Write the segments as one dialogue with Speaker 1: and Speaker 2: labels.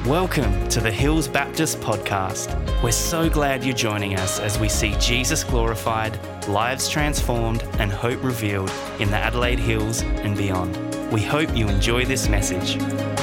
Speaker 1: Welcome to the Hills Baptist Podcast. We're so glad you're joining us as we see Jesus glorified, lives transformed, and hope revealed in the Adelaide Hills and beyond. We hope you enjoy this message.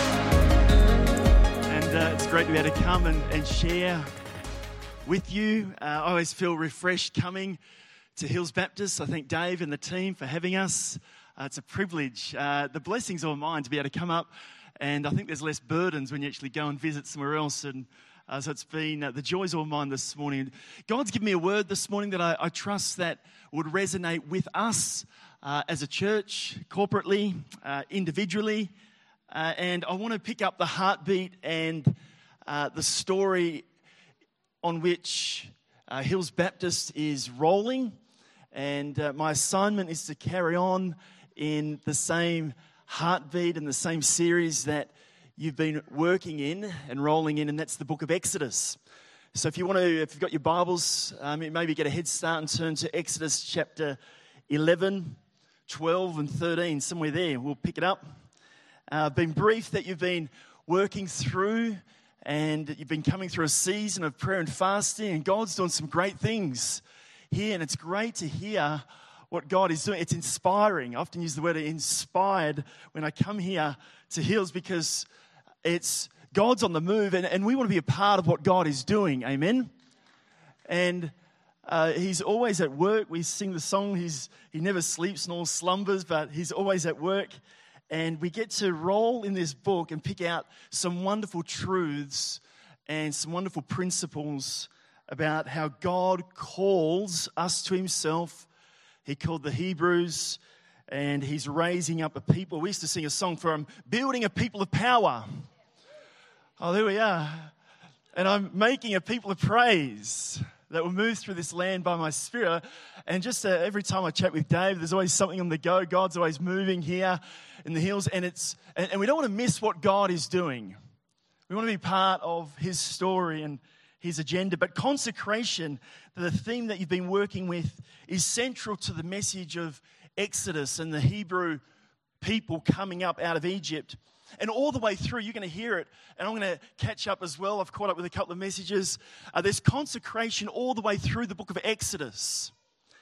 Speaker 2: And it's great to be able to come and share with you. I always feel refreshed coming to Hills Baptist. I thank Dave and the team for having us. It's a privilege. The blessings are mine to be able to come up. And I think there's less burdens when you actually go and visit somewhere else. And so it's been, the joy's all mine this morning. God's given me a word this morning that I trust that would resonate with us as a church, corporately, individually. And I want to pick up the heartbeat and the story on which Hills Baptist is rolling. And my assignment is to carry on in the same heartbeat in the same series that you've been working in and rolling in, and that's the book of Exodus. So if you've got your Bibles, maybe get a head start and turn to Exodus chapter 11, 12 and 13, somewhere there. We'll pick it up. I've been briefed that you've been working through and you've been coming through a season of prayer and fasting, and God's doing some great things here, and it's great to hear what God is doing. It's inspiring. I often use the word inspired when I come here to Hills because it's God's on the move and we want to be a part of what God is doing. Amen? And He's always at work. We sing the song, He never sleeps nor slumbers, but He's always at work. And we get to roll in this book and pick out some wonderful truths and some wonderful principles about how God calls us to Himself. He called the Hebrews, and He's raising up a people. We used to sing a song for Him, building a people of power. Oh, there we are. And I'm making a people of praise that will move through this land by my Spirit. And just every time I chat with Dave, there's always something on the go. God's always moving here in the hills, and we don't want to miss what God is doing. We want to be part of His story and His agenda. But consecration, the theme that you've been working with, is central to the message of Exodus and the Hebrew people coming up out of Egypt. And all the way through, you're going to hear it, and I'm going to catch up as well. I've caught up with a couple of messages. There's consecration all the way through the book of Exodus.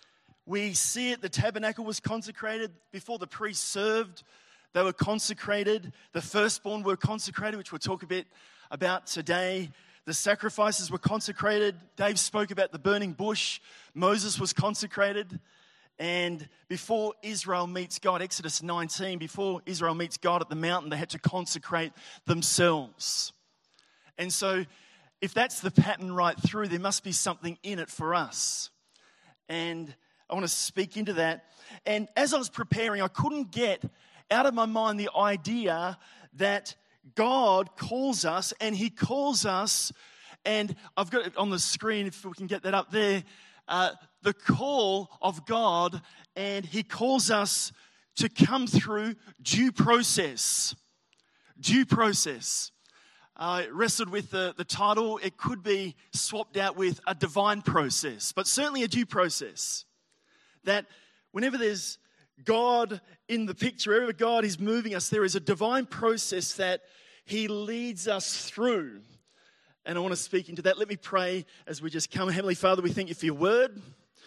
Speaker 2: We see it, the tabernacle was consecrated before the priests served. They were consecrated. The firstborn were consecrated, which we'll talk a bit about today. The sacrifices were consecrated. Dave spoke about the burning bush. Moses was consecrated. And before Israel meets God, Exodus 19, before Israel meets God at the mountain, they had to consecrate themselves. And so if that's the pattern right through, there must be something in it for us. And I want to speak into that. And as I was preparing, I couldn't get out of my mind the idea that God calls us, and He calls us, and I've got it on the screen if we can get that up there, the call of God, and He calls us to come through due process. Due process. I wrestled with the title. It could be swapped out with a divine process, but certainly a due process. That whenever there's God in the picture, wherever God is moving us, there is a divine process that He leads us through. And I want to speak into that. Let me pray as we just come. Heavenly Father, we thank You for Your word.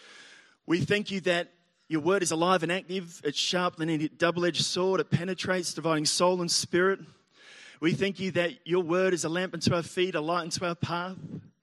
Speaker 2: We thank You that Your word is alive and active. It's sharper than any double-edged sword. It penetrates, dividing soul and spirit. We thank You that Your word is a lamp unto our feet, a light unto our path.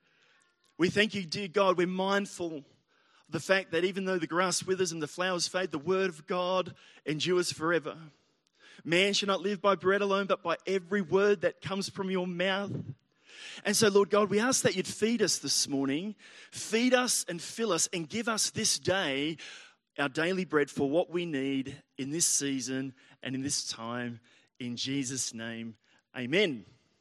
Speaker 2: We thank You, dear God, we're mindful of the fact that even though the grass withers and the flowers fade, the word of God endures forever. Man shall not live by bread alone, but by every word that comes from Your mouth. And so, Lord God, we ask that You'd feed us this morning. Feed us and fill us and give us this day our daily bread for what we need in this season and in this time. In Jesus' name, amen.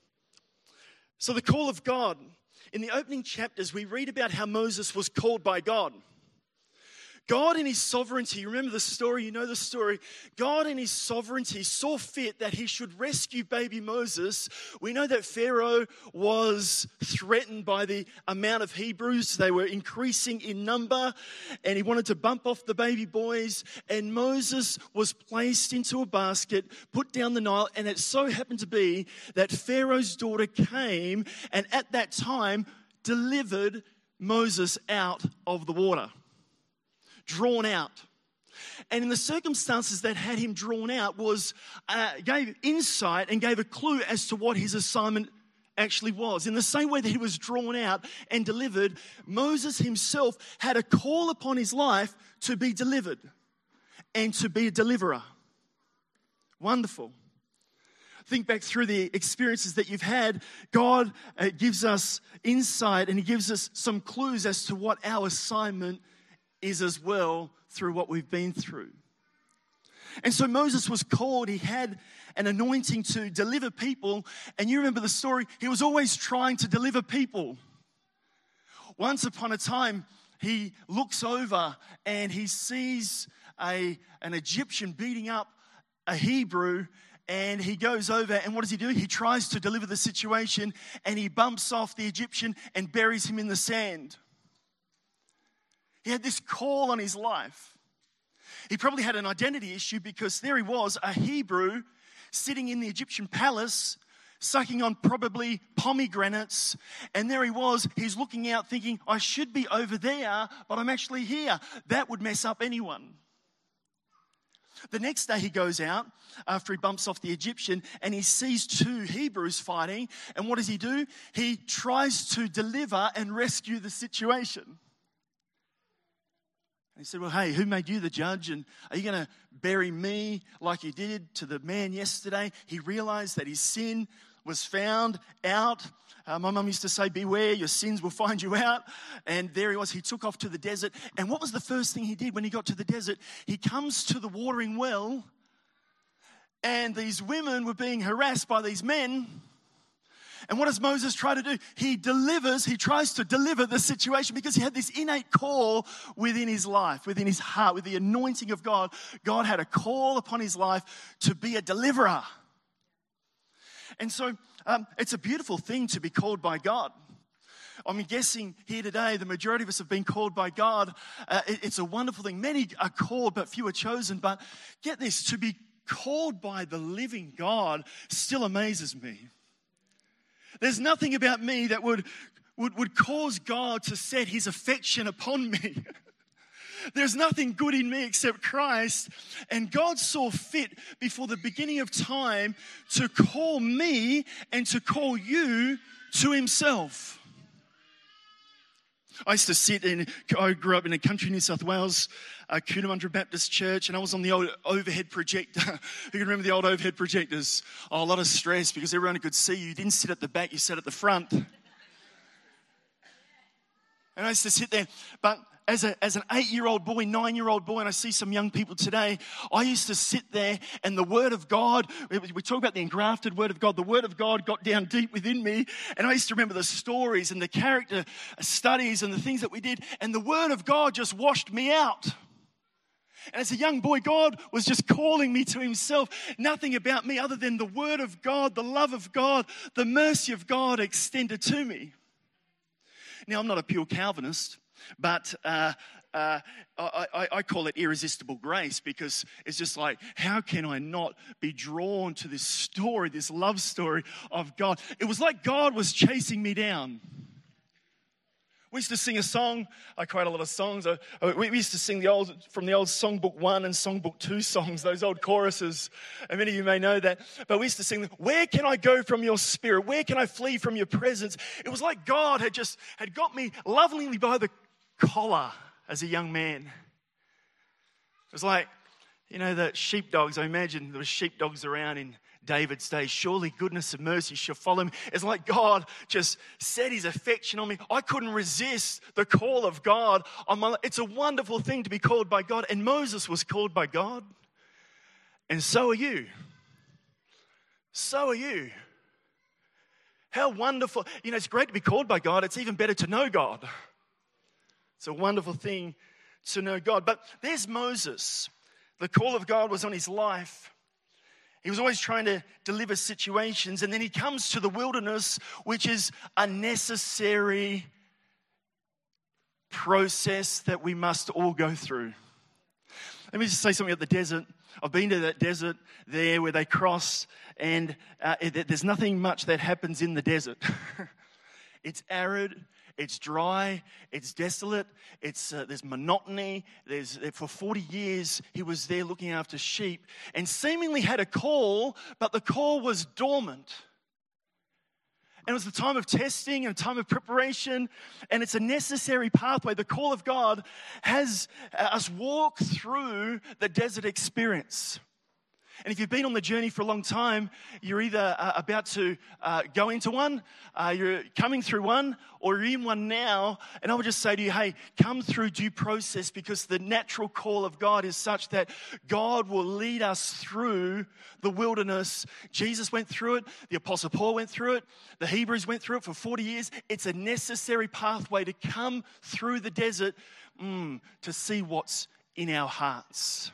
Speaker 2: So the call of God. In the opening chapters, we read about how Moses was called by God. God in his sovereignty, remember the story, you know the story. God in his sovereignty saw fit that he should rescue baby Moses. We know that Pharaoh was threatened by the amount of Hebrews. They were increasing in number, and he wanted to bump off the baby boys. And Moses was placed into a basket, put down the Nile, and it so happened to be that Pharaoh's daughter came and at that time delivered Moses out of the water. Drawn out. And in the circumstances that had him drawn out gave insight and gave a clue as to what his assignment actually was. In the same way that he was drawn out and delivered, Moses himself had a call upon his life to be delivered and to be a deliverer. Wonderful. Think back through the experiences that you've had. God gives us insight and he gives us some clues as to what our assignment is as well through what we've been through. And so Moses was called. He had an anointing to deliver people. And you remember the story. He was always trying to deliver people. Once upon a time, he looks over and he sees an Egyptian beating up a Hebrew. And he goes over and what does he do? He tries to deliver the situation and he bumps off the Egyptian and buries him in the sand. He had this call on his life. He probably had an identity issue because there he was, a Hebrew, sitting in the Egyptian palace, sucking on probably pomegranates. And there he was, he's looking out thinking, I should be over there, but I'm actually here. That would mess up anyone. The next day he goes out after he bumps off the Egyptian and he sees two Hebrews fighting. And what does he do? He tries to deliver and rescue the situation. And he said, well, hey, who made you the judge? And are you going to bury me like you did to the man yesterday? He realized that his sin was found out. My mum used to say, beware, your sins will find you out. And there he was. He took off to the desert. And what was the first thing he did when he got to the desert? He comes to the watering well. And these women were being harassed by these men. And what does Moses try to do? He tries to deliver the situation because he had this innate call within his life, within his heart, with the anointing of God. God had a call upon his life to be a deliverer. And so it's a beautiful thing to be called by God. I'm guessing here today, the majority of us have been called by God. It's a wonderful thing. Many are called, but few are chosen. But get this, to be called by the living God still amazes me. There's nothing about me that would cause God to set his affection upon me. There's nothing good in me except Christ. And God saw fit before the beginning of time to call me and to call you to himself. I grew up in a country, New South Wales, Coonamundra Baptist Church, and I was on the old overhead projector. Who can remember the old overhead projectors? Oh, a lot of stress because everyone could see you. You didn't sit at the back, you sat at the front. And I used to sit there, but as an 8-year-old boy, 9-year-old boy, and I see some young people today, I used to sit there and the Word of God, we talk about the engrafted Word of God, the Word of God got down deep within me, and I used to remember the stories and the character studies and the things that we did, and the Word of God just washed me out. And as a young boy, God was just calling me to himself. Nothing about me other than the Word of God, the love of God, the mercy of God extended to me. Now, I'm not a pure Calvinist, but I call it irresistible grace because it's just like, how can I not be drawn to this story, this love story of God? It was like God was chasing me down. We used to sing a song. I quite a lot of songs. We used to sing from the old Songbook 1 and Songbook 2 songs, those old choruses. And many of you may know that. But we used to sing, where can I go from your spirit? Where can I flee from your presence? It was like God had got me lovingly by the collar as a young man. It was like, the sheepdogs. I imagine there were sheepdogs around in David's day. Surely goodness and mercy shall follow me. It's like God just set his affection on me. I couldn't resist the call of God on my life. It's a wonderful thing to be called by God. And Moses was called by God. And so are you. So are you. How wonderful. It's great to be called by God. It's even better to know God. It's a wonderful thing to know God. But there's Moses. The call of God was on his life. He was always trying to deliver situations, and then he comes to the wilderness, which is a necessary process that we must all go through. Let me just say something about the desert. I've been to that desert there where they cross, and there's nothing much that happens in the desert. It's arid, it's dry, it's desolate, there's monotony. For 40 years, he was there looking after sheep and seemingly had a call, but the call was dormant. And it was a time of testing and a time of preparation, and it's a necessary pathway. The call of God has us walk through the desert experience. And if you've been on the journey for a long time, you're either about to go into one, you're coming through one, or you're in one now. And I would just say to you, hey, come through due process, because the natural call of God is such that God will lead us through the wilderness. Jesus went through it. The Apostle Paul went through it. The Hebrews went through it for 40 years. It's a necessary pathway to come through the desert to see what's in our hearts.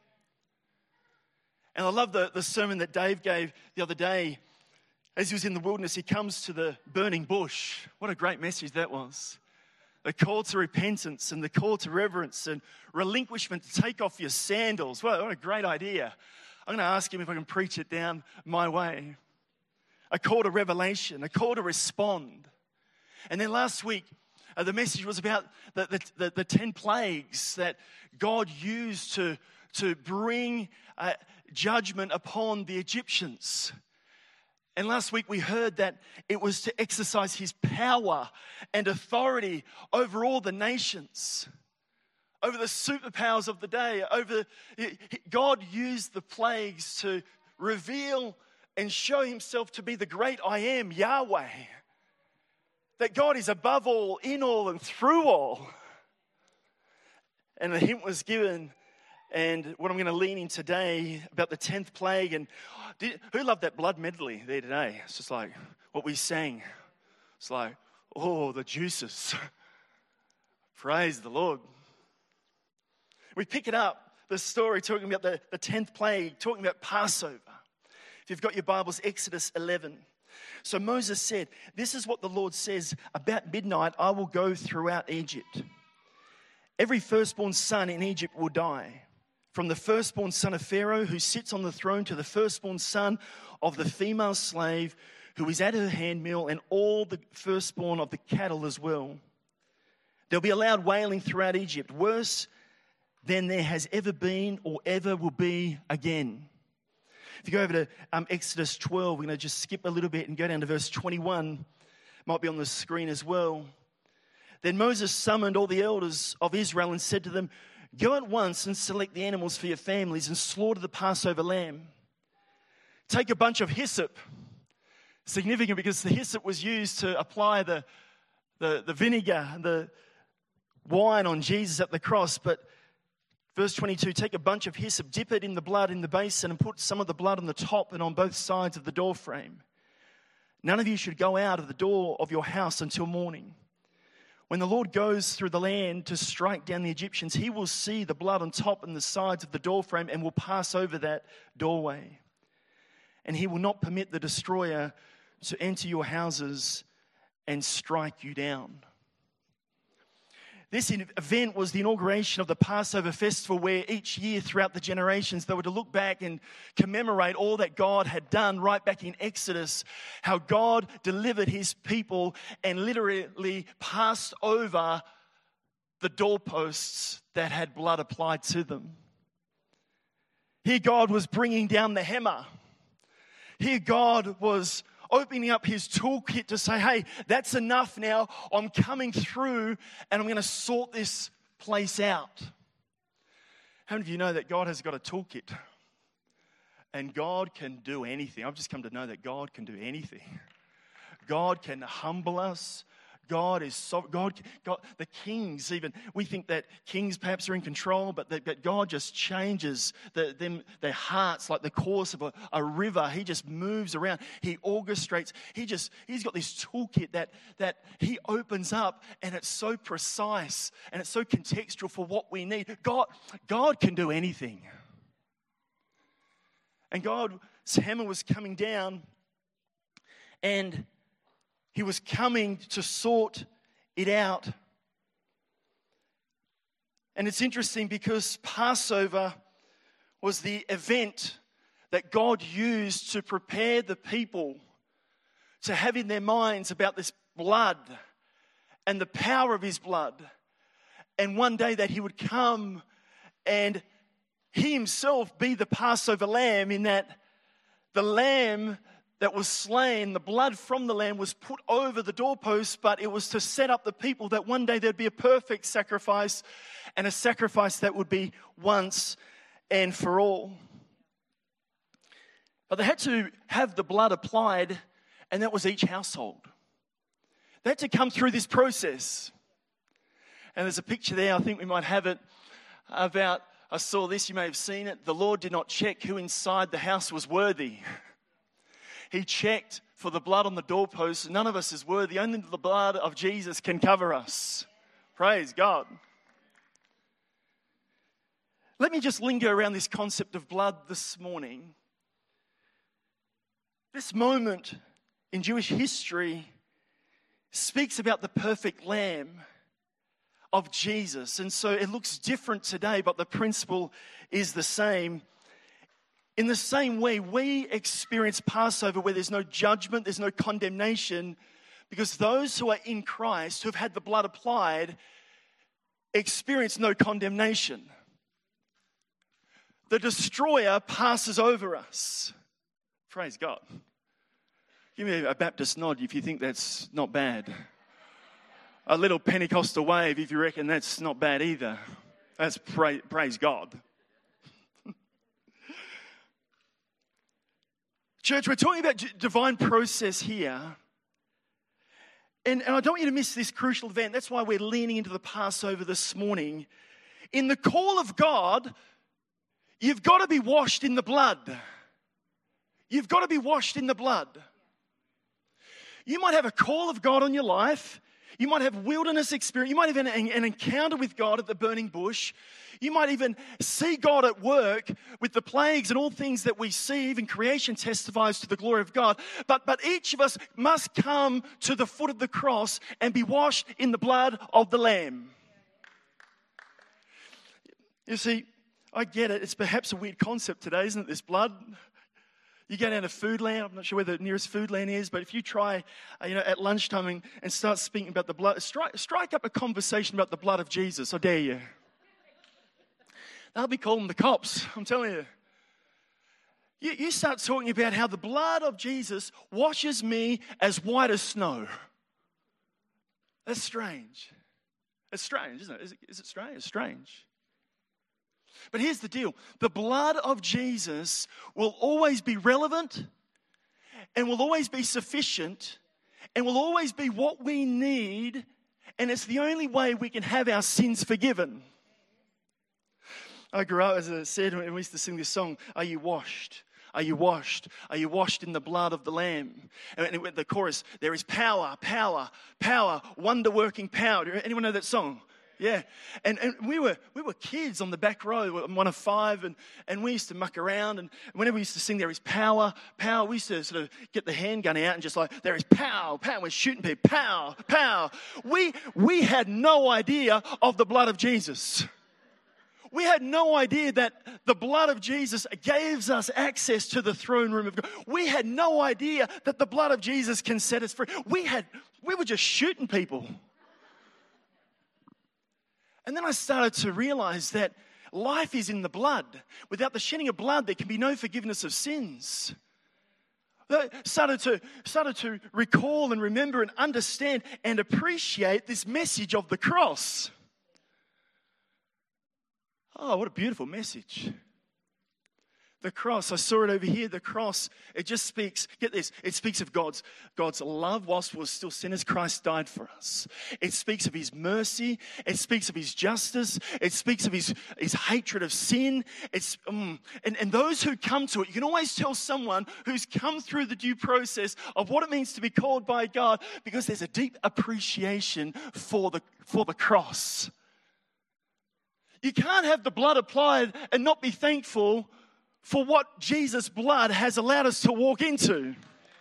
Speaker 2: And I love the sermon that Dave gave the other day. As he was in the wilderness, he comes to the burning bush. What a great message that was. The call to repentance and the call to reverence and relinquishment to take off your sandals. What a great idea. I'm going to ask him if I can preach it down my way. A call to revelation, a call to respond. And then last week, the message was about the 10 plagues that God used to bring judgment upon the Egyptians. And last week we heard that it was to exercise his power and authority over all the nations, over the superpowers of the day. God used the plagues to reveal and show himself to be the great I am, Yahweh. That God is above all, in all, and through all. And the hint was given. And what I'm going to lean in today about the 10th plague. And who loved that blood medley there today? It's just like what we sang. It's like, oh, the juices. Praise the Lord. We pick it up, the story talking about the 10th plague, talking about Passover. If you've got your Bibles, Exodus 11. So Moses said, this is what the Lord says, about midnight I will go throughout Egypt. Every firstborn son in Egypt will die. From the firstborn son of Pharaoh who sits on the throne to the firstborn son of the female slave who is at her handmill, and all the firstborn of the cattle as well. There'll be a loud wailing throughout Egypt, worse than there has ever been or ever will be again. If you go over to Exodus 12, we're going to just skip a little bit and go down to verse 21. Might be on the screen as well. Then Moses summoned all the elders of Israel and said to them, go at once and select the animals for your families and slaughter the Passover lamb. Take a bunch of hyssop. Significant because the hyssop was used to apply the vinegar and the wine on Jesus at the cross. But verse 22, take a bunch of hyssop, dip it in the blood in the basin, and put some of the blood on the top and on both sides of the door frame. None of you should go out of the door of your house until morning. When the Lord goes through the land to strike down the Egyptians, he will see the blood on top and the sides of the doorframe and will pass over that doorway. And he will not permit the destroyer to enter your houses and strike you down. This event was the inauguration of the Passover festival, where each year throughout the generations they were to look back and commemorate all that God had done right back in Exodus, how God delivered his people and literally passed over the doorposts that had blood applied to them. Here God was bringing down the hammer. Here God was opening up his toolkit to say, hey, that's enough now. I'm coming through and I'm going to sort this place out. How many of you know that God has got a toolkit? And God can do anything. I've just come to know that God can do anything. God can humble us. God is sovereign. God, the kings even, we think that kings perhaps are in control, but that God just changes their hearts like the course of a river. He just moves around. He orchestrates. He's got this toolkit that he opens up, and it's so precise and it's so contextual for what we need. God can do anything. And God's hammer was coming down, and he was coming to sort it out. And it's interesting because Passover was the event that God used to prepare the people to have in their minds about this blood and the power of his blood. And one day that he would come and he himself be the Passover lamb, in that the lamb that was slain, the blood from the lamb was put over the doorpost, but it was to set up the people that one day there'd be a perfect sacrifice, and a sacrifice that would be once and for all. But they had to have the blood applied, and that was each household. They had to come through this process. And there's a picture there, I think we might have it, about, I saw this, you may have seen it. The Lord did not check who inside the house was worthy. He checked for the blood on the doorpost. None of us is worthy. Only the blood of Jesus can cover us. Praise God. Let me just linger around this concept of blood this morning. This moment in Jewish history speaks about the perfect lamb of Jesus. And so it looks different today, but the principle is the same. In the same way, we experience Passover where there's no judgment, there's no condemnation, because those who are in Christ, who have had the blood applied, experience no condemnation. The destroyer passes over us. Praise God. Give me a Baptist nod if you think that's not bad. A little Pentecostal wave if you reckon that's not bad either. That's praise God. Church, we're talking about divine process here. And I don't want you to miss this crucial event. That's why we're leaning into the Passover this morning. In the call of God, you've got to be washed in the blood. You've got to be washed in the blood. You might have a call of God on your life. You might have wilderness experience. You might have an encounter with God at the burning bush. You might even see God at work with the plagues and all things that we see. Even creation testifies to the glory of God. But each of us must come to the foot of the cross and be washed in the blood of the Lamb. You see, I get it. It's perhaps a weird concept today, isn't it, this blood? You go down to Foodland. I'm not sure where the nearest Foodland is, but if you try, at lunchtime and start speaking about the blood, strike up a conversation about the blood of Jesus. I dare you. They'll be calling the cops. I'm telling you. You start talking about how the blood of Jesus washes me as white as snow. That's strange. It's strange, isn't it? Is it strange? It's strange. But here's the deal. The blood of Jesus will always be relevant and will always be sufficient and will always be what we need, and it's the only way we can have our sins forgiven. I grew up, as I said, and we used to sing this song, "Are you washed? Are you washed? Are you washed in the blood of the Lamb?" And the chorus, there is power, power, power, wonder-working power. Anyone know that song? Yeah, and we were kids on the back row. I'm one of five, and we used to muck around. And whenever we used to sing, there is power, power, we used to sort of get the handgun out and just like, there is power, power. We're shooting people, power, power. We had no idea of the blood of Jesus. We had no idea that the blood of Jesus gives us access to the throne room of God. We had no idea that the blood of Jesus can set us free. We were just shooting people. And then I started to realize that life is in the blood. Without the shedding of blood, there can be no forgiveness of sins. I started to recall and remember and understand and appreciate this message of the cross. Oh, what a beautiful message. The cross, I saw it over here, the cross, it just speaks, get this, it speaks of God's love whilst we were still sinners. Christ died for us. It speaks of his mercy. It speaks of his justice. It speaks of his hatred of sin. And those who come to it, you can always tell someone who's come through the due process of what it means to be called by God, because there's a deep appreciation for the cross. You can't have the blood applied and not be thankful for what Jesus' blood has allowed us to walk into.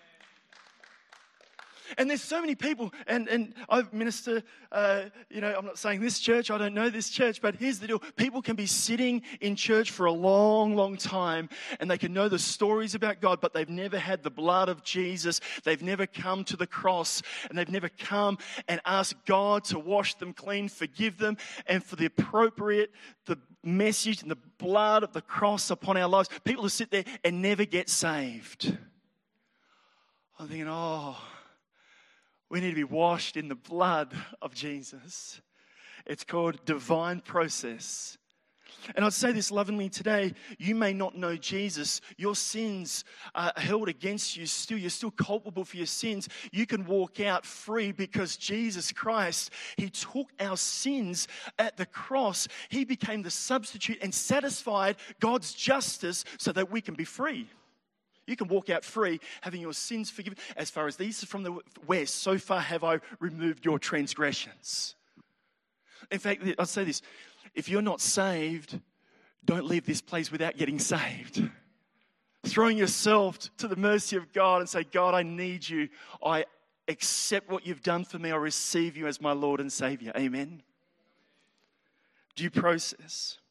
Speaker 2: And there's so many people, and I minister, I'm not saying this church, I don't know this church, but here's the deal. People can be sitting in church for a long, long time, and they can know the stories about God, but they've never had the blood of Jesus. They've never come to the cross, and they've never come and asked God to wash them clean, forgive them, and for the message and the blood of the cross upon our lives. People who sit there and never get saved. I'm thinking, we need to be washed in the blood of Jesus. It's called divine process. And I'd say this lovingly today, you may not know Jesus. Your sins are held against you still. You're still culpable for your sins. You can walk out free because Jesus Christ, he took our sins at the cross. He became the substitute and satisfied God's justice so that we can be free. You can walk out free, having your sins forgiven. As far as the east is from the west, so far have I removed your transgressions. In fact, I'll say this. If you're not saved, don't leave this place without getting saved. Throwing yourself to the mercy of God and say, God, I need you. I accept what you've done for me. I receive you as my Lord and Savior. Amen. Due process.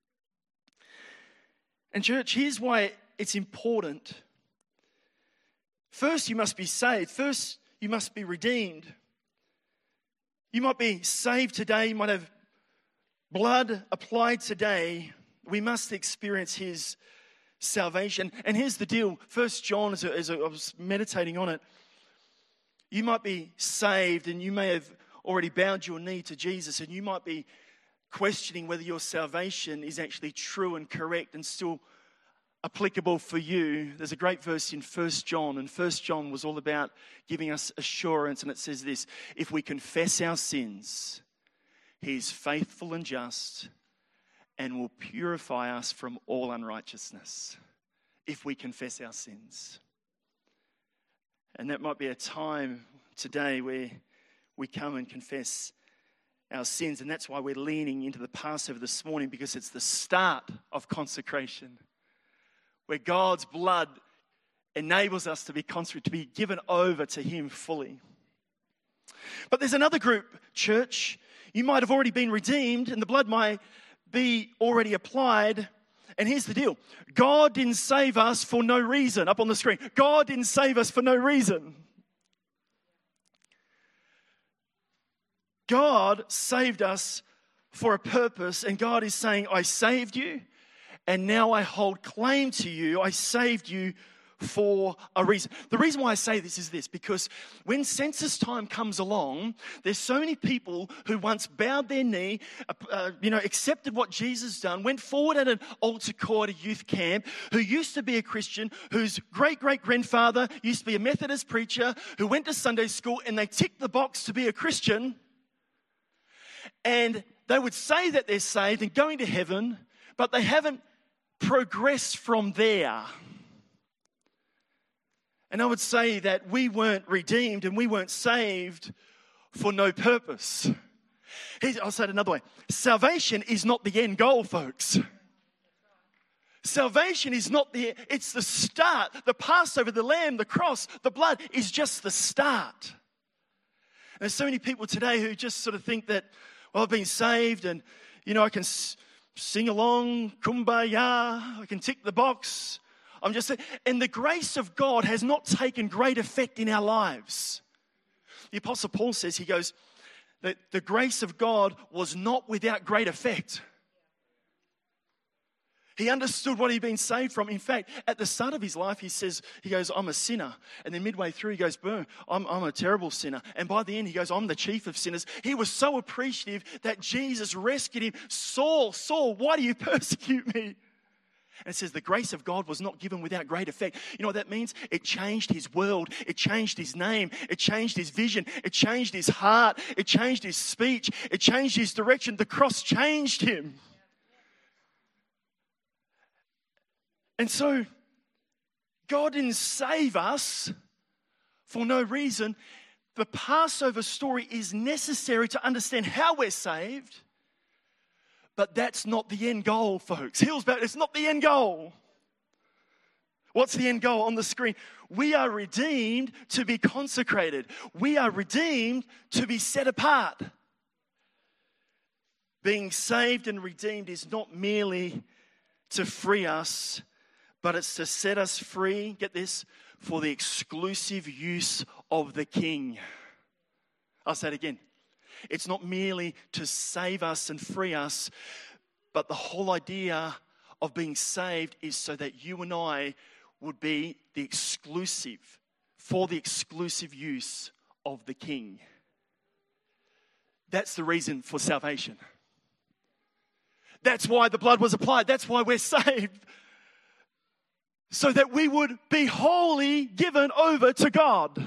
Speaker 2: And church, here's why it's important. First, you must be saved. First, you must be redeemed. You might be saved today. You might have blood applied today. We must experience his salvation. And here's the deal. 1 John, as I was meditating on it, you might be saved and you may have already bowed your knee to Jesus, and you might be questioning whether your salvation is actually true and correct and still applicable for you. There's a great verse in 1 John, and 1 John was all about giving us assurance, and it says this: if we confess our sins, he is faithful and just and will purify us from all unrighteousness. If we confess our sins. And that might be a time today where we come and confess our sins, and that's why we're leaning into the Passover this morning, because it's the start of consecration, where God's blood enables us to be consecrated, to be given over to him fully. But there's another group, church. You might have already been redeemed and the blood might be already applied. And here's the deal. God didn't save us for no reason. Up on the screen. God didn't save us for no reason. God saved us for a purpose, and God is saying, I saved you, and now I hold claim to you. I saved you for a reason. The reason why I say this is this, because when census time comes along, there's so many people who once bowed their knee, accepted what Jesus done, went forward at an altar call at a youth camp, who used to be a Christian, whose great-great-grandfather used to be a Methodist preacher, who went to Sunday school, and they ticked the box to be a Christian, and they would say that they're saved and going to heaven, but they haven't progressed from there. And I would say that we weren't redeemed and we weren't saved for no purpose. I'll say it another way. Salvation is not the end goal, folks. Salvation is not it's the start. The Passover, the lamb, the cross, the blood is just the start. And there's so many people today who just sort of think that, well, I've been saved and, I can sing along, kumbaya, I can tick the box. And the grace of God has not taken great effect in our lives. The Apostle Paul says, he goes, that the grace of God was not without great effect. He understood what he'd been saved from. In fact, at the start of his life, he goes, I'm a sinner. And then midway through, he goes, boom, I'm a terrible sinner. And by the end, he goes, I'm the chief of sinners. He was so appreciative that Jesus rescued him. Saul, why do you persecute me? And it says the grace of God was not given without great effect. You know what that means? It changed his world. It changed his name. It changed his vision. It changed his heart. It changed his speech. It changed his direction. The cross changed him. And so God didn't save us for no reason. The Passover story is necessary to understand how we're saved. But that's not the end goal, folks. Hills Baptist, it's not the end goal. What's the end goal on the screen? We are redeemed to be consecrated. We are redeemed to be set apart. Being saved and redeemed is not merely to free us, but it's to set us free, get this, for the exclusive use of the King. I'll say it again. It's not merely to save us and free us, but the whole idea of being saved is so that you and I would be for the exclusive use of the King. That's the reason for salvation. That's why the blood was applied. That's why we're saved. So that we would be wholly given over to God.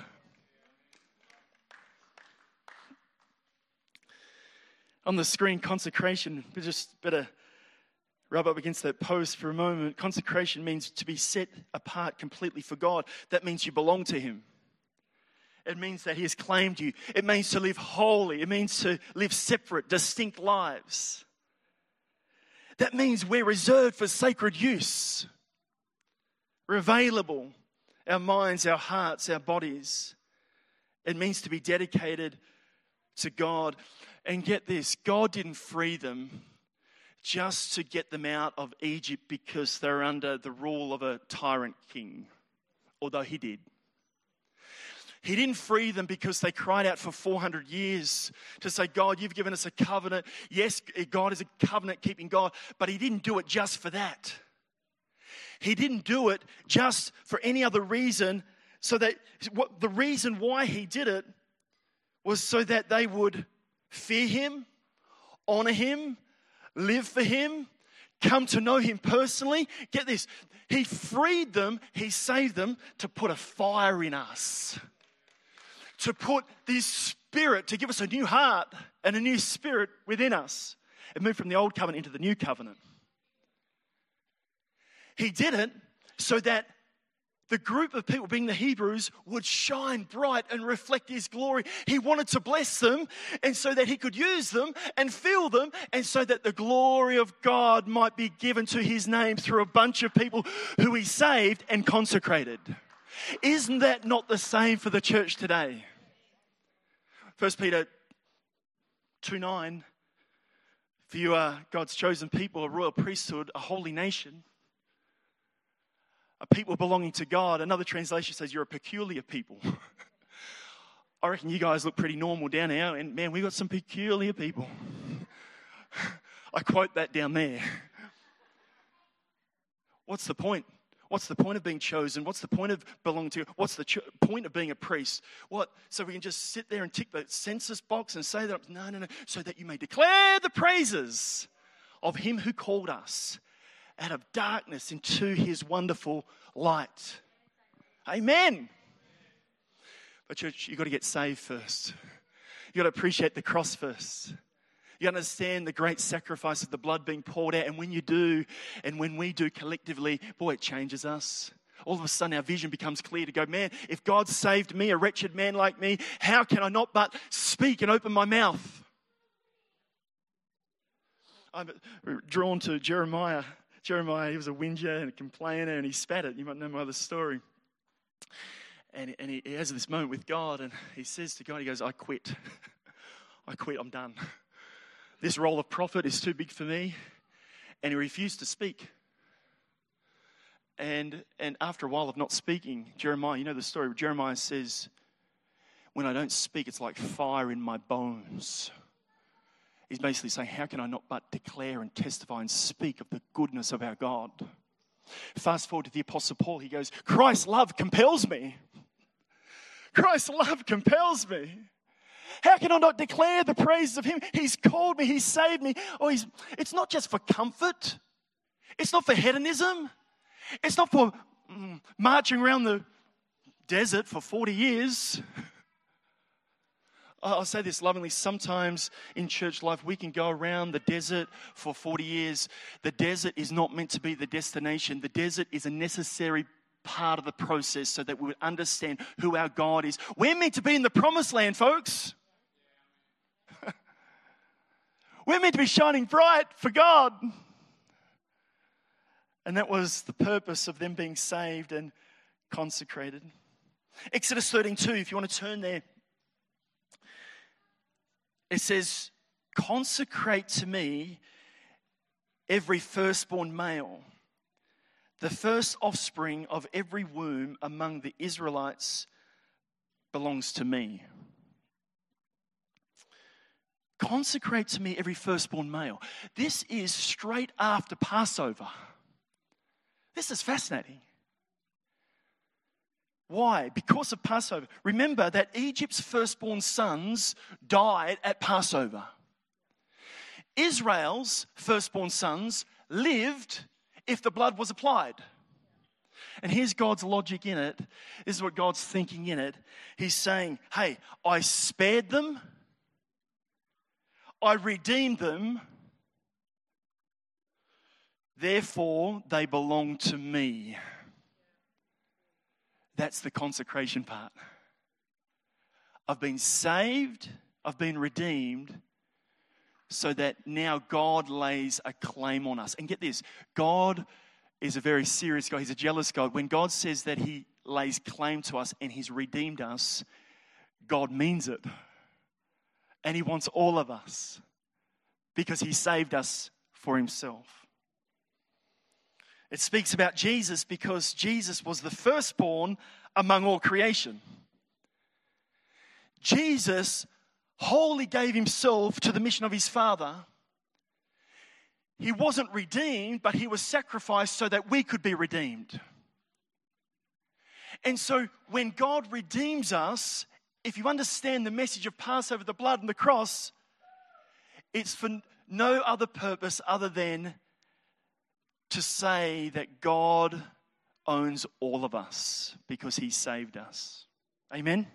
Speaker 2: On the screen, consecration, we just better rub up against that post for a moment. Consecration means to be set apart completely for God. That means you belong to Him. It means that He has claimed you. It means to live holy. It means to live separate, distinct lives. That means we're reserved for sacred use. We're available, our minds, our hearts, our bodies. It means to be dedicated to God. And get this, God didn't free them just to get them out of Egypt because they're under the rule of a tyrant king, although He did. He didn't free them because they cried out for 400 years to say, God, you've given us a covenant. Yes, God is a covenant-keeping God, but He didn't do it just for that. He didn't do it just for any other reason. So that the reason why He did it was so that they would fear Him, honor Him, live for Him, come to know Him personally. Get this, He freed them, He saved them to put a fire in us. To put this spirit, to give us a new heart and a new spirit within us. It moved from the old covenant into the new covenant. He did it so that the group of people, being the Hebrews, would shine bright and reflect His glory. He wanted to bless them, and so that He could use them and fill them, and so that the glory of God might be given to His name through a bunch of people who He saved and consecrated. Isn't that not the same for the church today? 1 Peter 2:9, for you are God's chosen people, a royal priesthood, a holy nation, a people belonging to God. Another translation says you're a peculiar people. I reckon you guys look pretty normal down here, and man, we got some peculiar people. I quote that down there. What's the point? What's the point of being chosen? What's the point of belonging to? What's the point of being a priest? What? So we can just sit there and tick the census box and say that? No. So that you may declare the praises of Him who called us out of darkness into His wonderful light. Amen. But church, you've got to get saved first. You've got to appreciate the cross first. You understand the great sacrifice of the blood being poured out. And when you do, and when we do collectively, boy, it changes us. All of a sudden our vision becomes clear to go, man, if God saved me, a wretched man like me, how can I not but speak and open my mouth? I'm drawn to Jeremiah. Jeremiah, he was a whinger and a complainer, and he spat it. You might know my other story. And he has this moment with God, and he says to God, he goes, I quit. I quit, I'm done. This role of prophet is too big for me. And he refused to speak. And after a while of not speaking, Jeremiah, you know the story, Jeremiah says, when I don't speak, it's like fire in my bones. He's basically saying, how can I not but declare and testify and speak of the goodness of our God? Fast forward to the Apostle Paul, he goes, Christ's love compels me. Christ's love compels me. How can I not declare the praises of Him? He's called me, He's saved me. It's not just for comfort. It's not for hedonism. It's not for marching around the desert for 40 years. I'll say this lovingly. Sometimes in church life, we can go around the desert for 40 years. The desert is not meant to be the destination. The desert is a necessary part of the process so that we would understand who our God is. We're meant to be in the promised land, folks. We're meant to be shining bright for God. And that was the purpose of them being saved and consecrated. Exodus 13:2, if you want to turn there. It says, consecrate to me every firstborn male, the first offspring of every womb among the Israelites belongs to me. Consecrate to me every firstborn male. This is straight after Passover. This is fascinating. Why? Because of Passover. Remember that Egypt's firstborn sons died at Passover. Israel's firstborn sons lived if the blood was applied. And here's God's logic in it. This is what God's thinking in it. He's saying, hey, I spared them. I redeemed them. Therefore, they belong to me. That's the consecration part. I've been saved, I've been redeemed, so that now God lays a claim on us. And get this, God is a very serious God. He's a jealous God. When God says that He lays claim to us and He's redeemed us, God means it. And He wants all of us because He saved us for Himself. It speaks about Jesus because Jesus was the firstborn among all creation. Jesus wholly gave Himself to the mission of His Father. He wasn't redeemed, but He was sacrificed so that we could be redeemed. And so when God redeems us, if you understand the message of Passover, the blood and the cross, it's for no other purpose other than to say that God owns all of us because He saved us. Amen?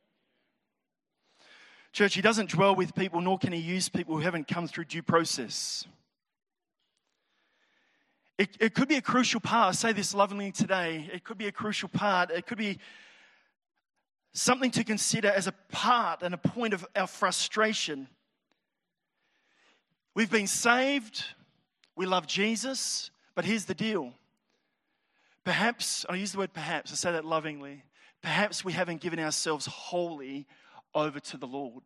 Speaker 2: Church, He doesn't dwell with people, nor can He use people who haven't come through due process. It could be a crucial part. I say this lovingly today. It could be a crucial part. It could be something to consider as a part and a point of our frustration. We've been saved. We love Jesus. But here's the deal. Perhaps, I use the word perhaps, I say that lovingly. Perhaps we haven't given ourselves wholly over to the Lord.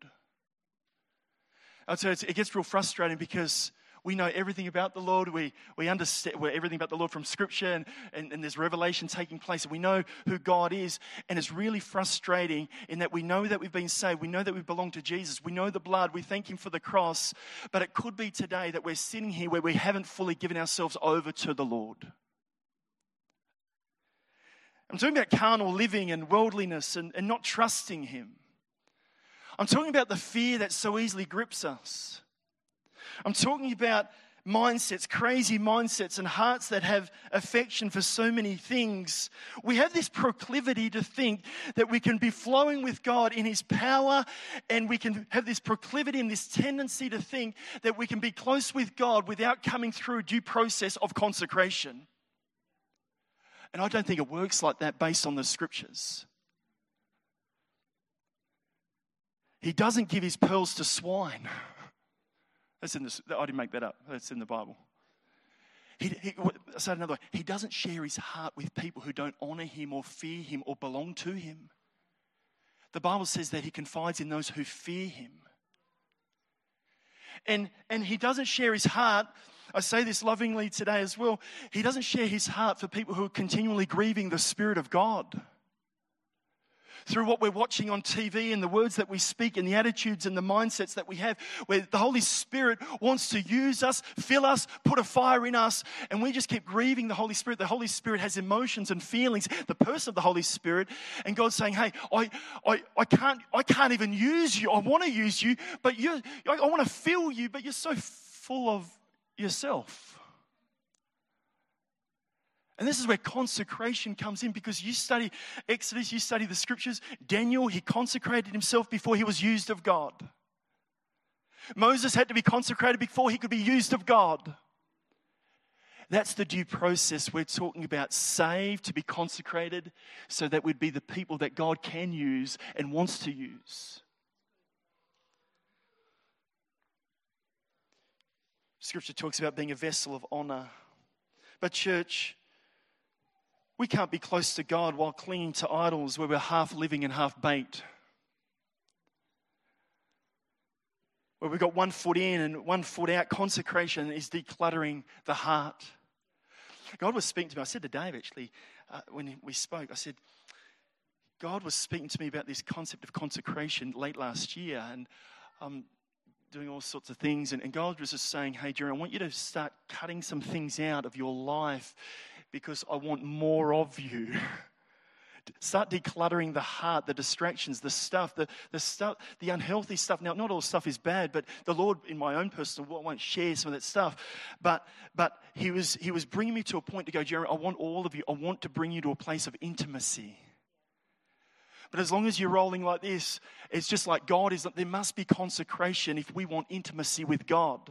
Speaker 2: So it gets real frustrating because we know everything about the Lord. We understand everything about the Lord from Scripture and there's revelation taking place. And we know who God is. And it's really frustrating in that we know that we've been saved. We know that we belong to Jesus. We know the blood. We thank Him for the cross. But it could be today that we're sitting here where we haven't fully given ourselves over to the Lord. I'm talking about carnal living and worldliness and not trusting Him. I'm talking about the fear that so easily grips us. I'm talking about mindsets, crazy mindsets, and hearts that have affection for so many things. We have this proclivity to think that we can be flowing with God in His power, and we can have this proclivity and this tendency to think that we can be close with God without coming through due process of consecration. And I don't think it works like that based on the Scriptures. He doesn't give His pearls to swine. I didn't make that up. That's in the Bible. I said another way. He doesn't share His heart with people who don't honor Him or fear Him or belong to Him. The Bible says that He confides in those who fear Him. And He doesn't share His heart. I say this lovingly today as well. He doesn't share His heart for people who are continually grieving the Spirit of God. Through what we're watching on TV and the words that we speak and the attitudes and the mindsets that we have, where the Holy Spirit wants to use us, fill us, put a fire in us, and we just keep grieving the Holy Spirit. The Holy Spirit has emotions and feelings, the person of the Holy Spirit, and God's saying, hey, I can't even use you. I want to use you, but I want to fill you, but you're so full of yourself. And this is where consecration comes in, because you study Exodus, you study the scriptures. Daniel, he consecrated himself before he was used of God. Moses had to be consecrated before he could be used of God. That's the due process we're talking about. Saved, to be consecrated, so that we'd be the people that God can use and wants to use. Scripture talks about being a vessel of honor. But church, we can't be close to God while clinging to idols where we're half living and half baked. Where we've got one foot in and one foot out. Consecration is decluttering the heart. God was speaking to me. I said to Dave, actually, when we spoke, I said, God was speaking to me about this concept of consecration late last year. And I'm doing all sorts of things. And God was just saying, hey, Jerry, I want you to start cutting some things out of your life, because I want more of you. Start decluttering the heart, the distractions, the stuff, the unhealthy stuff. Now, not all stuff is bad, but the Lord, in my own personal, I won't share some of that stuff. But He was bringing me to a point to go, Jerry, I want all of you. I want to bring you to a place of intimacy. But as long as you're rolling like this, it's just like God is. There must be consecration if we want intimacy with God.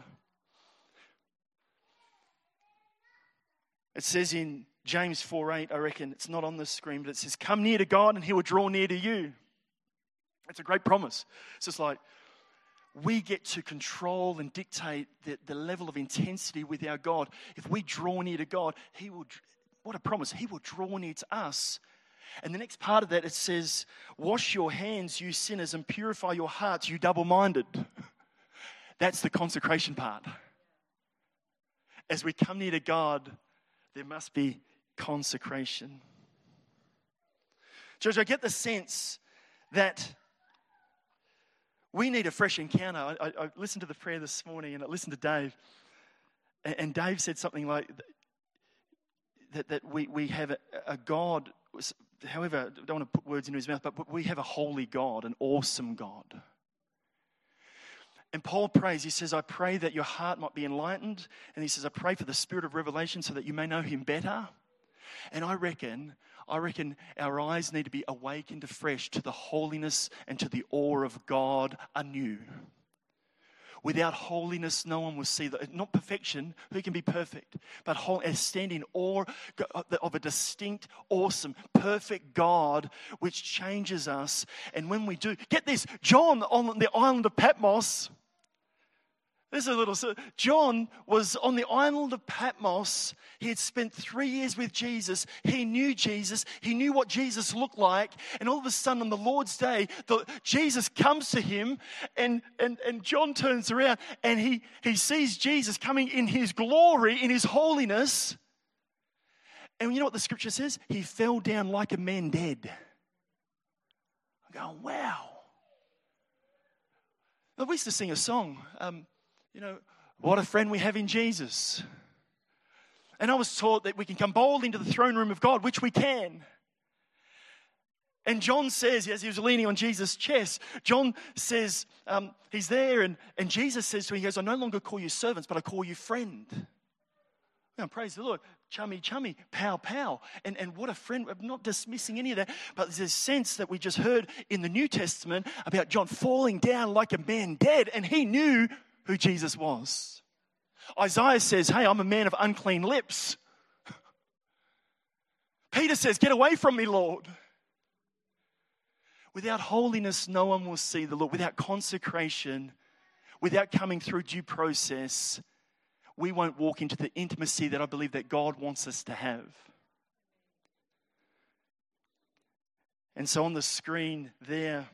Speaker 2: It says in James 4:8, I reckon, it's not on the screen, but it says, come near to God and He will draw near to you. It's a great promise. It's just like we get to control and dictate the level of intensity with our God. If we draw near to God, He will, what a promise, He will draw near to us. And the next part of that, it says, wash your hands, you sinners, and purify your hearts, you double-minded. That's the consecration part. As we come near to God, there must be consecration. Church, I get the sense that we need a fresh encounter. I listened to the prayer this morning and I listened to Dave. And Dave said something like that we have a God, however, I don't want to put words into his mouth, but we have a holy God, an awesome God. And Paul prays, he says, I pray that your heart might be enlightened. And he says, I pray for the spirit of revelation so that you may know Him better. And I reckon our eyes need to be awakened afresh to the holiness and to the awe of God anew. Without holiness, no one will see that. Not perfection, who can be perfect? But stand in awe of a distinct, awesome, perfect God which changes us. And when we do, get this, John on the island of Patmos, John was on the island of Patmos. He had spent 3 years with Jesus. He knew Jesus. He knew what Jesus looked like. And all of a sudden on the Lord's day, Jesus comes to him and John turns around and he sees Jesus coming in His glory, in His holiness. And you know what the scripture says? He fell down like a man dead. I'm going, wow. We used to sing a song, what a friend we have in Jesus. And I was taught that we can come boldly into the throne room of God, which we can. And John says, as he was leaning on Jesus' chest, John says, he's there, and Jesus says to him, he goes, I no longer call you servants, but I call you friend. Oh, praise the Lord. Chummy, chummy, pow, pow. And what a friend. I'm not dismissing any of that, but there's a sense that we just heard in the New Testament about John falling down like a man dead, and he knew who Jesus was. Isaiah says, hey, I'm a man of unclean lips. Peter says, get away from me, Lord. Without holiness, no one will see the Lord. Without consecration, without coming through due process, we won't walk into the intimacy that I believe that God wants us to have. And so on the screen there,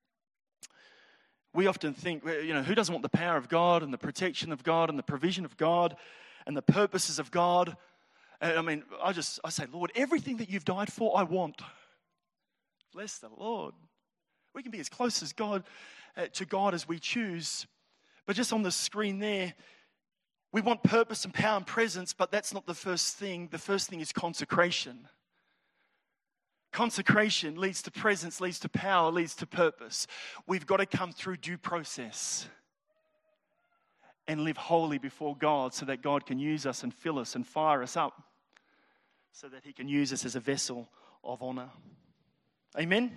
Speaker 2: we often think, who doesn't want the power of God and the protection of God and the provision of God and the purposes of God? And I say, Lord, everything that You've died for, I want. Bless the Lord. We can be as close as to God as we choose. But just on the screen there, we want purpose and power and presence, but that's not the first thing. The first thing is consecration. Consecration leads to presence, leads to power, leads to purpose. We've got to come through due process and live holy before God so that God can use us and fill us and fire us up so that he can use us as a vessel of honor. Amen?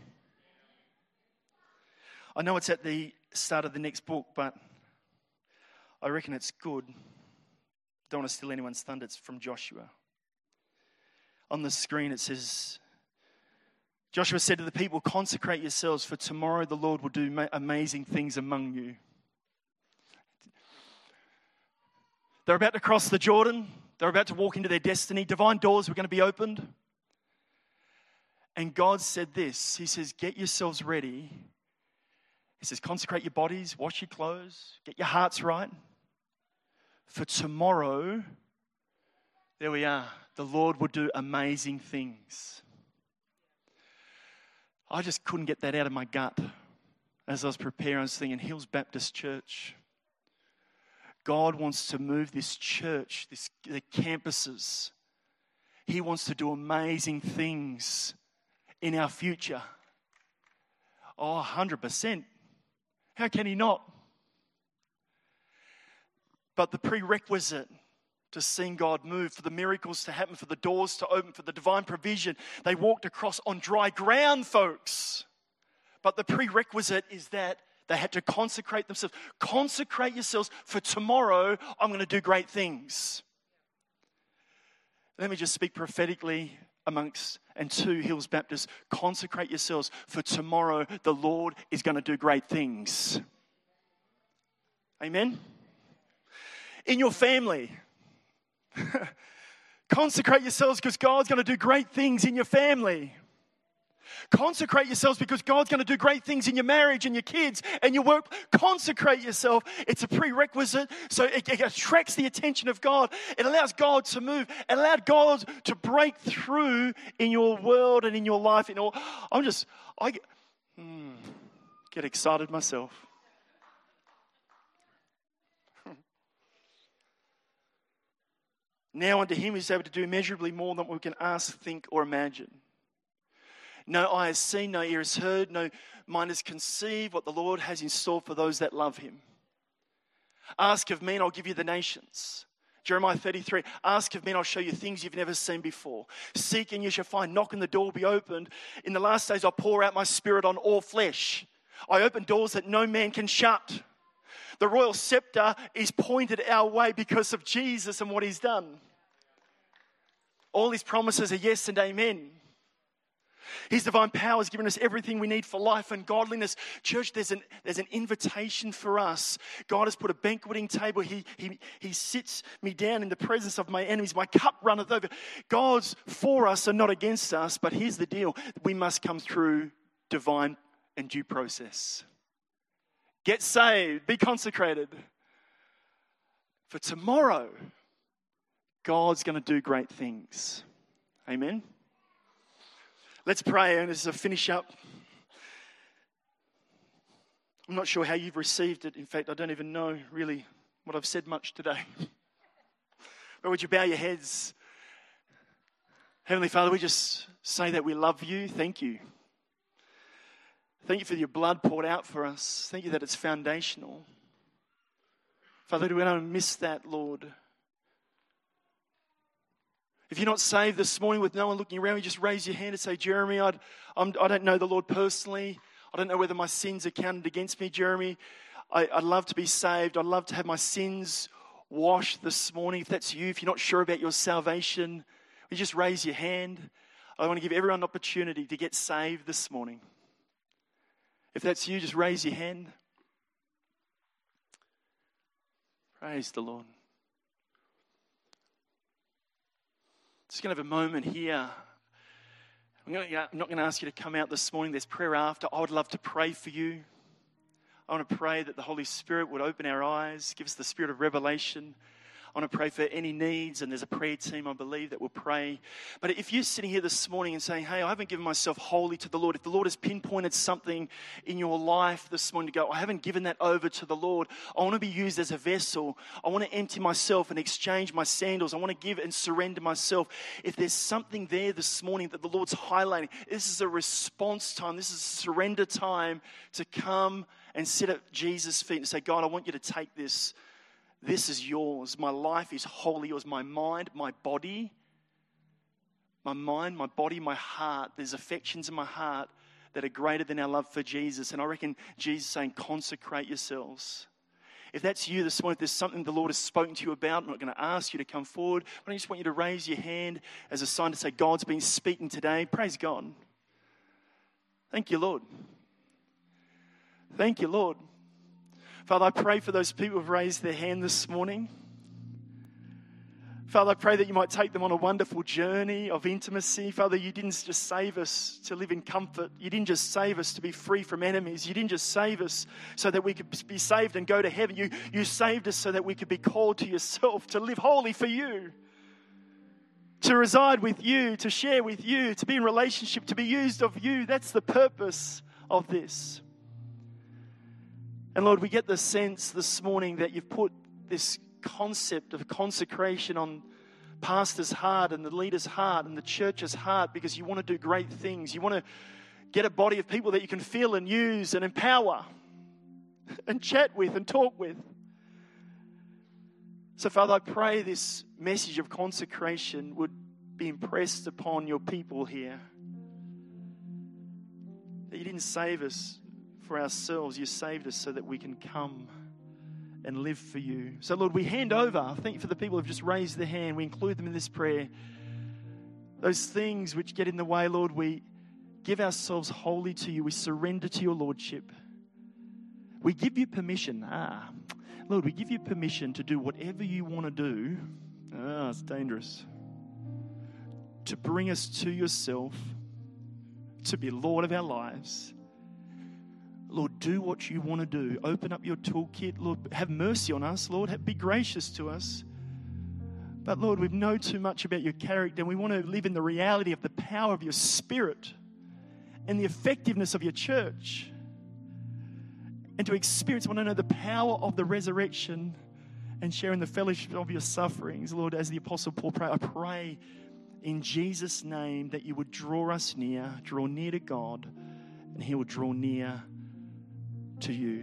Speaker 2: I know it's at the start of the next book, but I reckon it's good. Don't want to steal anyone's thunder. It's from Joshua. On the screen it says, Joshua said to the people, consecrate yourselves, for tomorrow the Lord will do amazing things among you. They're about to cross the Jordan. They're about to walk into their destiny. Divine doors were going to be opened. And God said this. He says, get yourselves ready. He says, consecrate your bodies, wash your clothes, get your hearts right. For tomorrow, there we are, the Lord will do amazing things. I just couldn't get that out of my gut as I was preparing. I was thinking, Hills Baptist Church. God wants to move this church, the campuses. He wants to do amazing things in our future. Oh, 100%. How can he not? But the prerequisite to seeing God move, for the miracles to happen, for the doors to open, for the divine provision, they walked across on dry ground, folks. But the prerequisite is that they had to consecrate themselves. Consecrate yourselves, for tomorrow I'm going to do great things. Let me just speak prophetically amongst and to Hills Baptist. Consecrate yourselves, for tomorrow the Lord is going to do great things. Amen? In your family, consecrate yourselves because God's going to do great things in your family. Consecrate yourselves because God's going to do great things in your marriage and your kids and your work. Consecrate yourself. It's a prerequisite. So it attracts the attention of God. It allows God to move. It allows God to break through in your world and in your life. I get excited myself. Now unto him who's able to do immeasurably more than we can ask, think, or imagine. No eye has seen, no ear has heard, no mind has conceived what the Lord has in store for those that love him. Ask of me and I'll give you the nations. Jeremiah 33, ask of me and I'll show you things you've never seen before. Seek and you shall find, knock and the door will be opened. In the last days I'll pour out my spirit on all flesh. I open doors that no man can shut. The royal scepter is pointed our way because of Jesus and what he's done. All his promises are yes and amen. His divine power has given us everything we need for life and godliness. Church, there's an invitation for us. God has put a banqueting table. He sits me down in the presence of my enemies. My cup runneth over. God's for us and not against us. But here's the deal. We must come through divine and due process. Get saved. Be consecrated. For tomorrow, God's going to do great things. Amen. Let's pray, and as I finish up, I'm not sure how you've received it. In fact, I don't even know really what I've said much today. But would you bow your heads? Heavenly Father, we just say that we love you. Thank you. Thank you for your blood poured out for us. Thank you that it's foundational. Father, we don't miss that, Lord. If you're not saved this morning with no one looking around, you just raise your hand and say, Jeremy, I don't know the Lord personally. I don't know whether my sins are counted against me, Jeremy. I'd love to be saved. I'd love to have my sins washed this morning. If that's you, if you're not sure about your salvation, you just raise your hand. I want to give everyone an opportunity to get saved this morning. If that's you, just raise your hand. Praise the Lord. Just going to have a moment here. I'm not going to ask you to come out this morning. There's prayer after. I would love to pray for you. I want to pray that the Holy Spirit would open our eyes, give us the spirit of revelation. I want to pray for any needs, and there's a prayer team, I believe, that will pray. But if you're sitting here this morning and saying, hey, I haven't given myself wholly to the Lord, if the Lord has pinpointed something in your life this morning to go, I haven't given that over to the Lord. I want to be used as a vessel. I want to empty myself and exchange my sandals. I want to give and surrender myself. If there's something there this morning that the Lord's highlighting, this is a response time. This is a surrender time to come and sit at Jesus' feet and say, God, I want you to take this. This is yours. My life is wholly yours. My mind, my body, my mind, my body, my heart. There's affections in my heart that are greater than our love for Jesus. And I reckon Jesus is saying, consecrate yourselves. If that's you this morning, if there's something the Lord has spoken to you about, I'm not going to ask you to come forward, but I just want you to raise your hand as a sign to say, God's been speaking today. Praise God. Thank you, Lord. Thank you, Lord. Father, I pray for those people who've raised their hand this morning. Father, I pray that you might take them on a wonderful journey of intimacy. Father, you didn't just save us to live in comfort. You didn't just save us to be free from enemies. You didn't just save us so that we could be saved and go to heaven. You saved us so that we could be called to yourself, to live wholly for you, to reside with you, to share with you, to be in relationship, to be used of you. That's the purpose of this. And Lord, we get the sense this morning that you've put this concept of consecration on pastor's heart and the leader's heart and the church's heart, because you want to do great things. You want to get a body of people that you can feel and use and empower and chat with and talk with. So Father, I pray this message of consecration would be impressed upon your people here. That you didn't save us for ourselves. You saved us so that we can come and live for you. So Lord, we hand over. Thank you for the people who have just raised their hand. We include them in this prayer. Those things which get in the way, Lord, we give ourselves wholly to you. We surrender to your Lordship. We give you permission. Lord, we give you permission to do whatever you want to do. It's dangerous. To bring us to yourself, to be Lord of our lives. Lord, do what you want to do. Open up your toolkit. Lord, have mercy on us. Lord, be gracious to us. But Lord, we know too much about your character, and we want to live in the reality of the power of your Spirit and the effectiveness of your church. And to experience, want to know the power of the resurrection and share in the fellowship of your sufferings. Lord, as the Apostle Paul prayed, I pray in Jesus' name that you would draw us near, draw near to God, and he will draw near to you.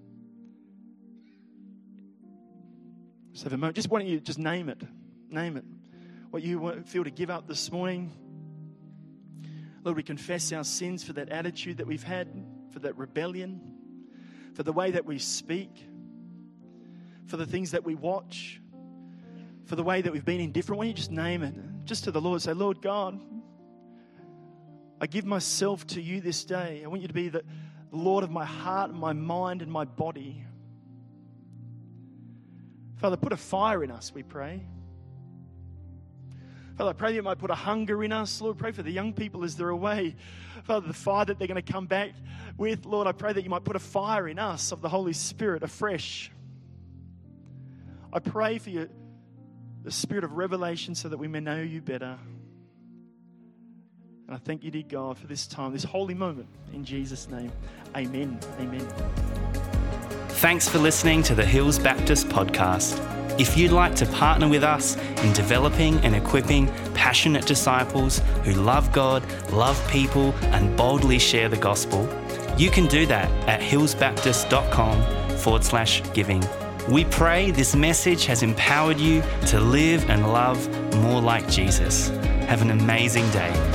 Speaker 2: So for a moment, just why don't you just name it. Name it. What you feel to give up this morning. Lord, we confess our sins for that attitude that we've had, for that rebellion, for the way that we speak, for the things that we watch, for the way that we've been indifferent. Why don't you just name it? Just to the Lord. Say, Lord God, I give myself to you this day. I want you to be the Lord of my heart and my mind and my body. Father, put a fire in us, we pray. Father, I pray that you might put a hunger in us. Lord, pray for the young people as they're away. Father, the fire that they're going to come back with. Lord, I pray that you might put a fire in us of the Holy Spirit afresh. I pray for you, the spirit of revelation, so that we may know you better. And I thank you, dear God, for this time, this holy moment. In Jesus' name, amen. Amen.
Speaker 1: Thanks for listening to the Hills Baptist podcast. If you'd like to partner with us in developing and equipping passionate disciples who love God, love people, and boldly share the gospel, you can do that at hillsbaptist.com/giving. We pray this message has empowered you to live and love more like Jesus. Have an amazing day.